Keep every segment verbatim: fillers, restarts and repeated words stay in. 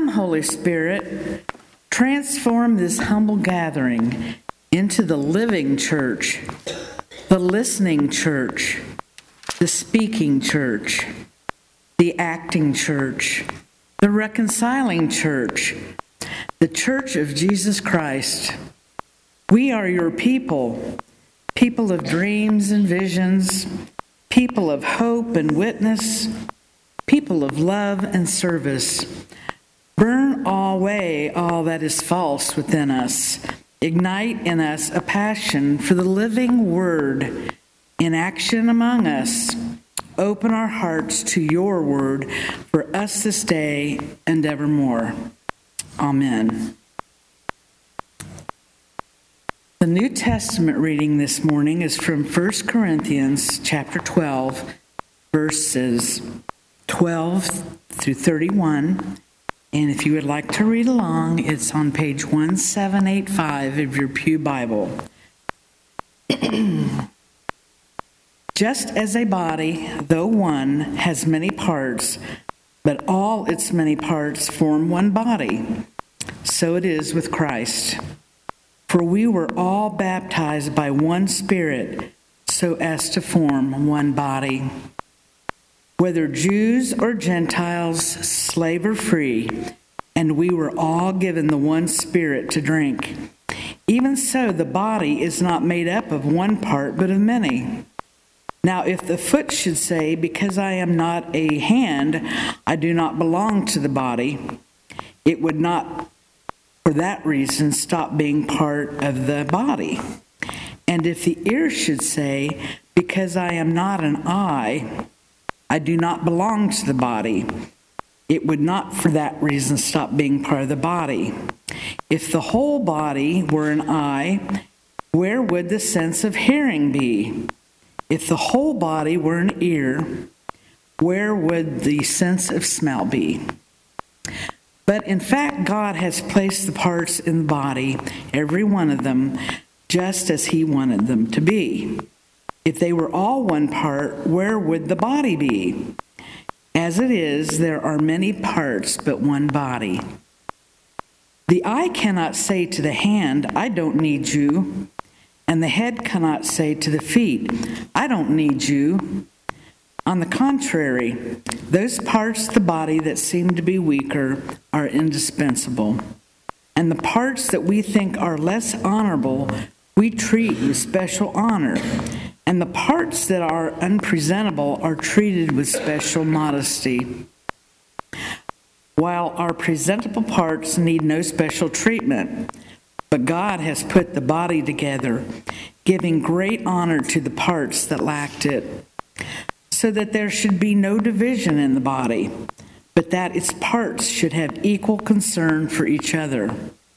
Come, Holy Spirit, transform this humble gathering into the living church, the listening church, the speaking church, the acting church, the reconciling church, the church of Jesus Christ. We are your people, people of dreams and visions, people of hope and witness, people of love and service. Burn away all that is false within us. Ignite in us a passion for the living word in action among us. Open our hearts to your word for us this day and evermore. Amen. The New Testament reading this morning is from First Corinthians chapter twelve, verses twelve through thirty-one. And if you would like to read along, it's on page one seven eight five of your Pew Bible. Just as a body, though one, has many parts, but all its many parts form one body, so it is with Christ. For we were all baptized by one Spirit, so as to form one body. Whether Jews or Gentiles, slave or free, and we were all given the one Spirit to drink. Even so, the body is not made up of one part, but of many. Now, if the foot should say, because I am not a hand, I do not belong to the body, it would not, for that reason, stop being part of the body. And if the ear should say, because I am not an eye, I do not belong to the body, it would not for that reason stop being part of the body. If the whole body were an eye, where would the sense of hearing be? If the whole body were an ear, where would the sense of smell be? But in fact, God has placed the parts in the body, every one of them, just as he wanted them to be. If they were all one part, where would the body be? As it is, there are many parts, but one body. The eye cannot say to the hand, I don't need you. And the head cannot say to the feet, I don't need you. On the contrary, those parts of the body that seem to be weaker are indispensable. And the parts that we think are less honorable, we treat with special honor. And the parts that are unpresentable are treated with special modesty. While our presentable parts need no special treatment, but God has put the body together, giving great honor to the parts that lacked it, so that there should be no division in the body, but that its parts should have equal concern for each other.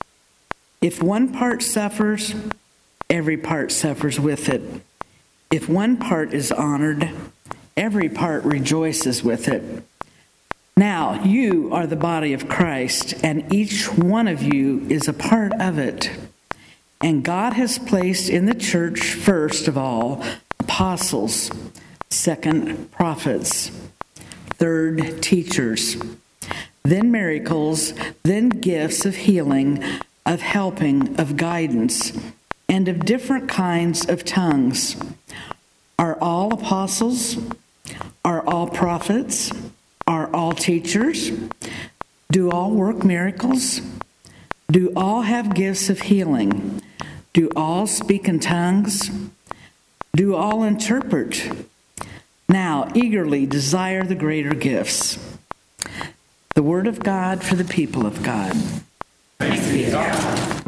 If one part suffers, every part suffers with it. If one part is honored, every part rejoices with it. Now, you are the body of Christ, and each one of you is a part of it. And God has placed in the church, first of all, apostles, second, prophets, third, teachers, then miracles, then gifts of healing, of helping, of guidance, and of different kinds of tongues. Are all apostles? Are all prophets? Are all teachers? Do all work miracles? Do all have gifts of healing? Do all speak in tongues? Do all interpret? Now, eagerly desire the greater gifts. The word of God for the people of God. Thanks be to God.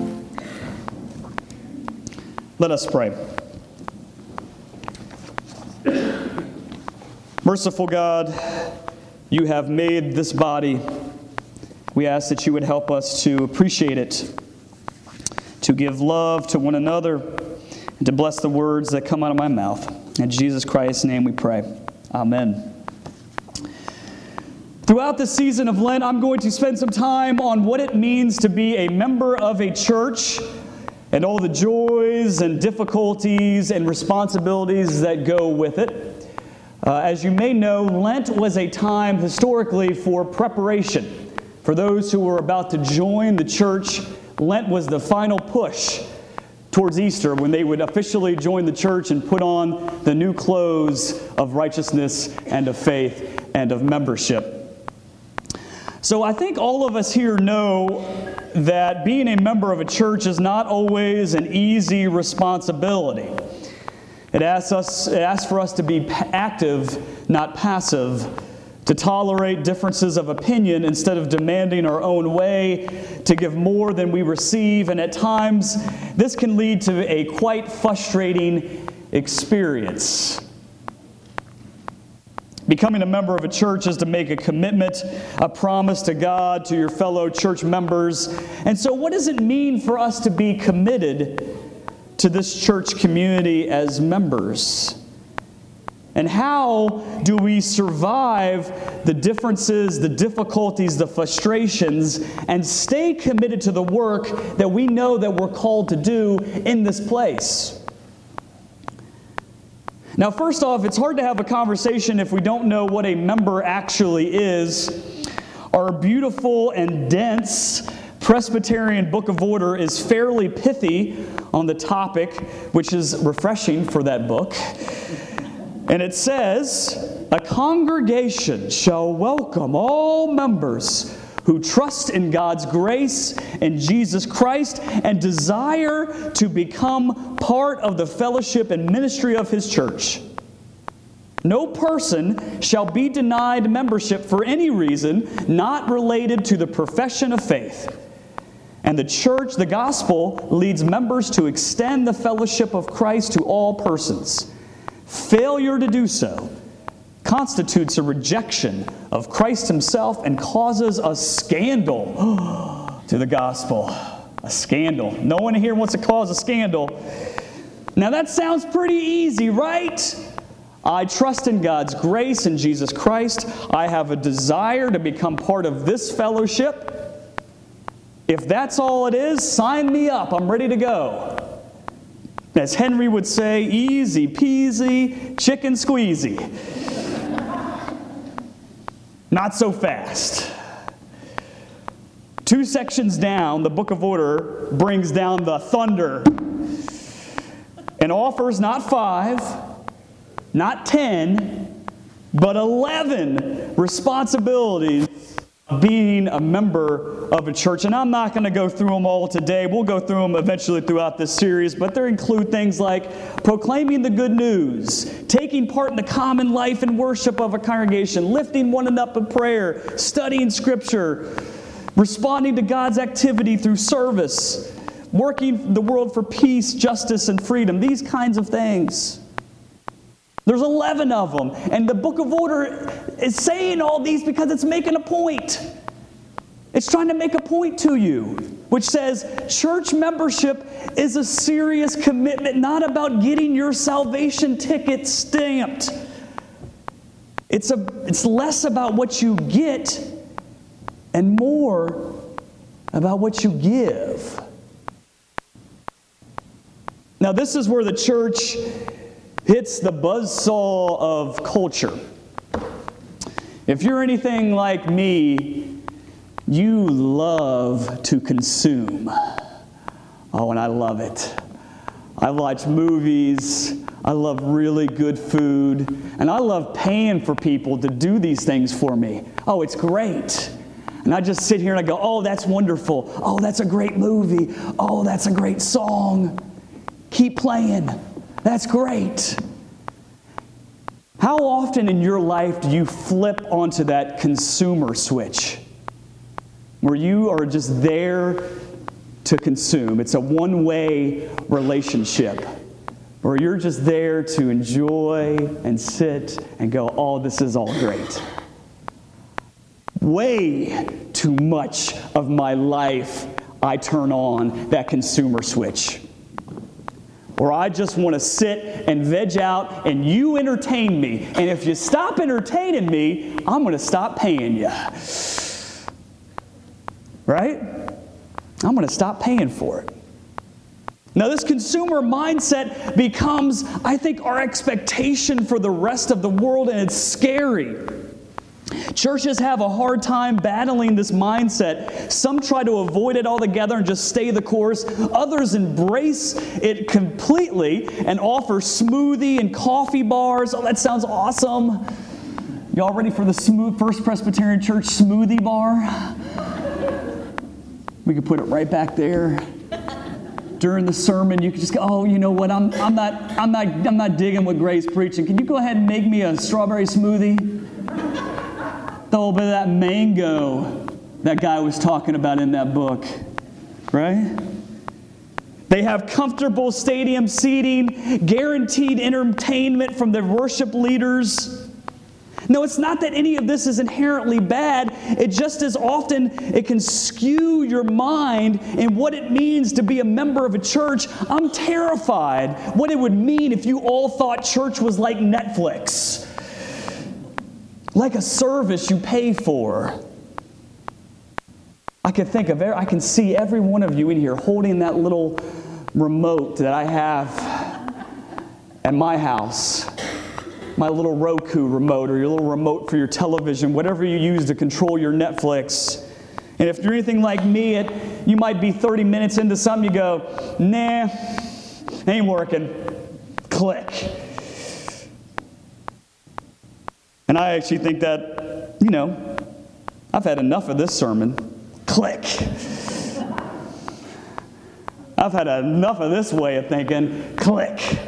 Let us pray. Merciful God, you have made this body. We ask that you would help us to appreciate it, to give love to one another, and to bless the words that come out of my mouth. In Jesus Christ's name we pray. Amen. Throughout this season of Lent, I'm going to spend some time on what it means to be a member of a church and all the joys and difficulties and responsibilities that go with it. Uh, as you may know, Lent was a time historically for preparation, For those who were about to join the church, Lent was the final push towards Easter, when they would officially join the church and put on the new clothes of righteousness and of faith and of membership. So I think all of us here know that being a member of a church is not always an easy responsibility. It asks us, it asks for us to be active, not passive, to tolerate differences of opinion instead of demanding our own way, to give more than we receive, and at times this can lead to a quite frustrating experience. Becoming a member of a church is to make a commitment, a promise to God, to your fellow church members. And so what does it mean for us to be committed to this church community as members? And how do we survive the differences, the difficulties, the frustrations, and stay committed to the work that we know that we're called to do in this place? Now, first off, it's hard to have a conversation if we don't know what a member actually is. Our beautiful and dense Presbyterian Book of Order is fairly pithy on the topic, which is refreshing for that book. And it says, "A congregation shall welcome all members who trust in God's grace in Jesus Christ and desire to become part of the fellowship and ministry of His church. No person shall be denied membership for any reason not related to the profession of faith. And the church, the gospel, leads members to extend the fellowship of Christ to all persons. Failure to do so constitutes a rejection of Christ Himself and causes a scandal to the gospel." A scandal. No one here wants to cause a scandal. Now that sounds pretty easy, right? I trust in God's grace in Jesus Christ. I have a desire to become part of this fellowship. If that's all it is, sign me up. I'm ready to go. As Henry would say, easy peasy, chicken squeezy. Not so fast. Two sections down, the Book of Order brings down the thunder and offers not five, not ten, but eleven responsibilities of being a member of a church. And I'm not going to go through them all today. We'll go through them eventually throughout this series, but they include things like proclaiming the good news, taking part in the common life and worship of a congregation, lifting one another up in prayer, studying Scripture, responding to God's activity through service, working the world for peace, justice, and freedom, these kinds of things. There's eleven of them, and the Book of Order is saying all these because it's making a point. It's trying to make a point to you, which says church membership is a serious commitment, not about getting your salvation ticket stamped. It's a, it's less about what you get and more about what you give. Now, this is where the church hits the buzzsaw of culture. If you're anything like me, you love to consume. Oh, and I love it. I watch movies. I love really good food. And I love paying for people to do these things for me. Oh, it's great. And I just sit here and I go, oh, that's wonderful. Oh, that's a great movie. Oh, that's a great song. Keep playing. That's great. How often in your life do you flip onto that consumer switch where you are just there to consume? It's a one-way relationship where you're just there to enjoy and sit and go, oh, this is all great. Way too much of my life I turn on that consumer switch. Or I just want to sit and veg out and you entertain me. And if you stop entertaining me, I'm going to stop paying you. Right? I'm going to stop paying for it. Now, this consumer mindset becomes, I think, our expectation for the rest of the world, and it's scary. Churches have a hard time battling this mindset. Some try to avoid it altogether and just stay the course. Others embrace it completely and offer smoothie and coffee bars. Oh, that sounds awesome. Y'all ready for the smooth First Presbyterian Church smoothie bar? We could put it right back there. During the sermon, you could just go, oh, you know what? I'm I'm not I'm not I'm not digging what Gray's preaching. Can you go ahead and make me a strawberry smoothie? The whole bit of that mango that guy was talking about in that book, right? They have comfortable stadium seating, guaranteed entertainment from their worship leaders. No, it's not that any of this is inherently bad. It just as often it can skew your mind in what it means to be a member of a church. I'm terrified what it would mean if you all thought church was like Netflix. Like a service you pay for. I can think of, I can see every one of you in here holding that little remote that I have at my house. My little Roku remote or your little remote for your television, whatever you use to control your Netflix. And if you're anything like me, it, you might be thirty minutes into something, you go, nah, ain't working. Click. And I actually think that, you know, I've had enough of this sermon. Click. I've had enough of this way of thinking. Click.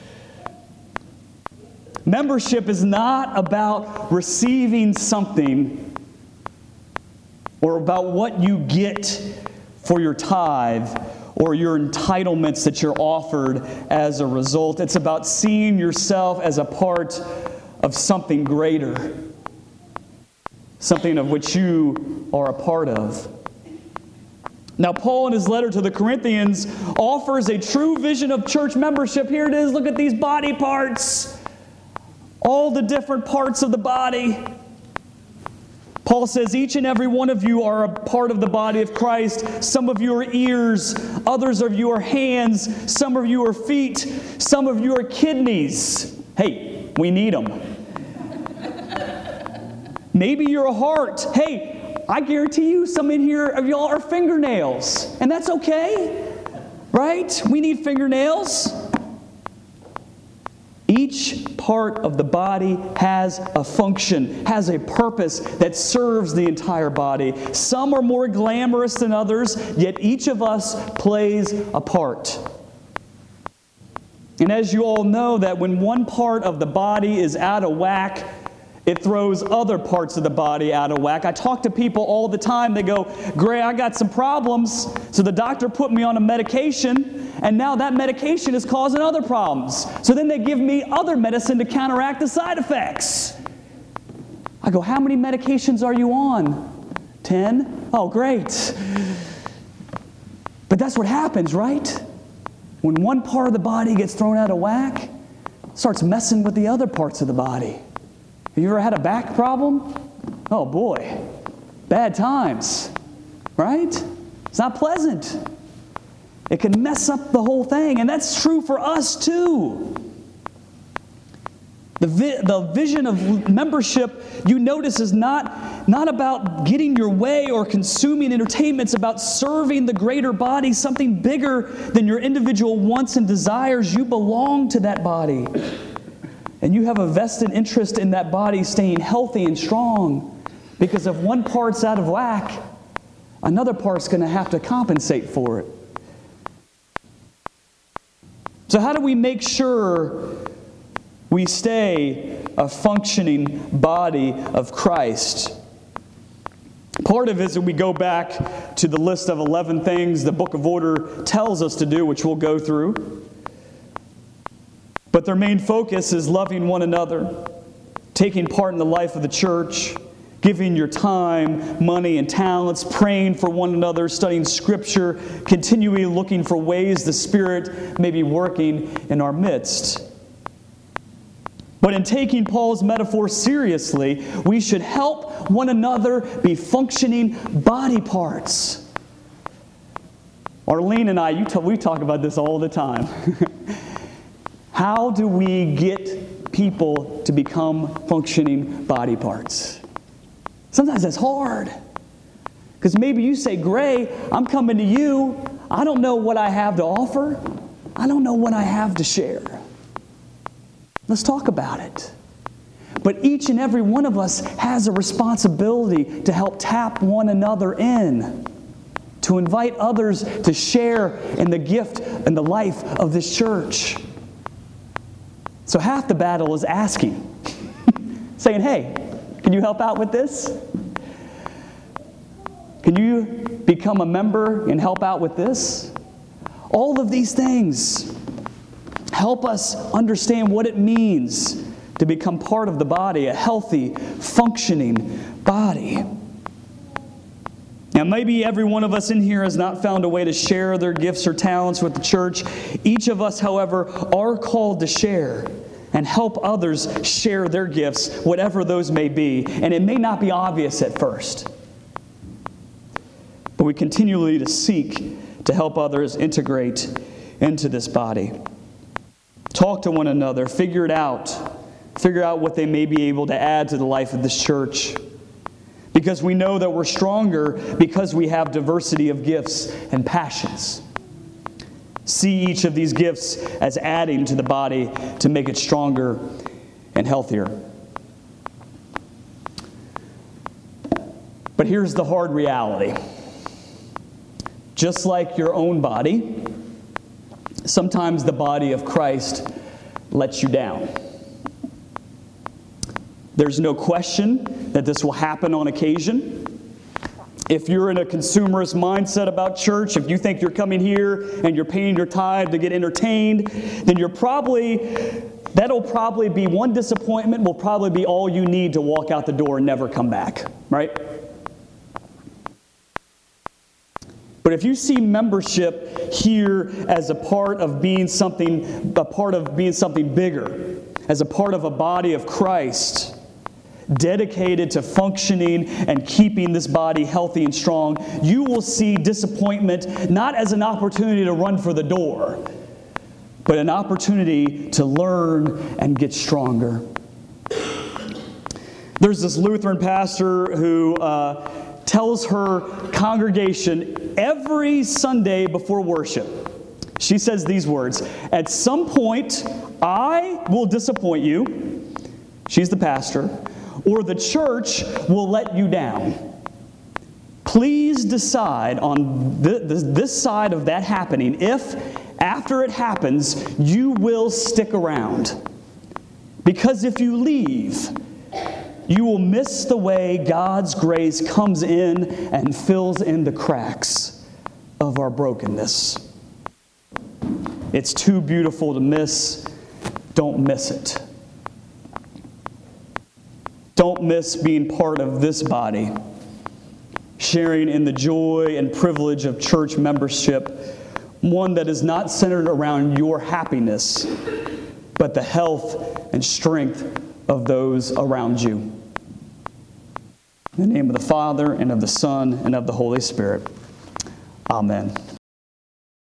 Membership is not about receiving something or about what you get for your tithe or your entitlements that you're offered as a result. It's about seeing yourself as a part of something greater, something of which you are a part of. Now, Paul in his letter to the Corinthians offers a true vision of church membership. Here it is. Look at these body parts. All the different parts of the body. Paul says each and every one of you are a part of the body of Christ. Some of you are ears, others of you are hands, some of you are feet, some of you are kidneys. Hey, we need them. Maybe you're a heart. Hey, I guarantee you some in here of y'all are fingernails. And that's okay, right? We need fingernails. Each part of the body has a function, has a purpose that serves the entire body. Some are more glamorous than others, yet each of us plays a part. And as you all know, that when one part of the body is out of whack, it throws other parts of the body out of whack. I talk to people all the time. They go, Gray, I got some problems. So the doctor put me on a medication, and now that medication is causing other problems. So then they give me other medicine to counteract the side effects. I go, how many medications are you on? Ten? Oh, great. But that's what happens, right? When one part of the body gets thrown out of whack, it starts messing with the other parts of the body. Have you ever had a back problem? Oh boy, bad times, right? It's not pleasant. It can mess up the whole thing, and that's true for us too. The, vi- the vision of membership, you notice, is not, not about getting your way or consuming entertainment. It's about serving the greater body, something bigger than your individual wants and desires. You belong to that body. And you have a vested interest in that body staying healthy and strong. Because if one part's out of whack, another part's going to have to compensate for it. So how do we make sure we stay a functioning body of Christ? Part of it is that we go back to the list of eleven things the Book of Order tells us to do, which we'll go through. But their main focus is loving one another, taking part in the life of the church, giving your time, money, and talents, praying for one another, studying Scripture, continually looking for ways the Spirit may be working in our midst. But in taking Paul's metaphor seriously, we should help one another be functioning body parts. Arlene and I, you t- we talk about this all the time. How do we get people to become functioning body parts? Sometimes that's hard. Because maybe you say, Gray, I'm coming to you. I don't know what I have to offer. I don't know what I have to share. Let's talk about it. But each and every one of us has a responsibility to help tap one another in, to invite others to share in the gift and the life of this church. So half the battle is asking, saying, hey, can you help out with this? Can you become a member and help out with this? All of these things help us understand what it means to become part of the body, a healthy, functioning body. Now, maybe every one of us in here has not found a way to share their gifts or talents with the church. Each of us, however, are called to share and help others share their gifts, whatever those may be. And it may not be obvious at first, but we continually to seek to help others integrate into this body. Talk to one another, figure it out. Figure out what they may be able to add to the life of this church. Because we know that we're stronger because we have diversity of gifts and passions. See each of these gifts as adding to the body to make it stronger and healthier. But here's the hard reality. Just like your own body, sometimes the body of Christ lets you down. There's no question that this will happen on occasion. If you're in a consumerist mindset about church, if you think you're coming here and you're paying your tithe to get entertained, then you're probably, that'll probably be one disappointment, will probably be all you need to walk out the door and never come back, right? But if you see membership here as a part of being something, a part of being something bigger, as a part of a body of Christ, dedicated to functioning and keeping this body healthy and strong, you will see disappointment not as an opportunity to run for the door, but an opportunity to learn and get stronger. There's this Lutheran pastor who uh, tells her congregation every Sunday before worship, she says these words, "At some point, I will disappoint you," she's the pastor, "or the church will let you down. Please decide on th- th- this side of that happening if, after it happens, you will stick around. Because if you leave, you will miss the way God's grace comes in and fills in the cracks of our brokenness. It's too beautiful to miss. Don't miss it. Don't miss being part of this body, sharing in the joy and privilege of church membership, one that is not centered around your happiness, but the health and strength of those around you. In the name of the Father, and of the Son, and of the Holy Spirit. Amen.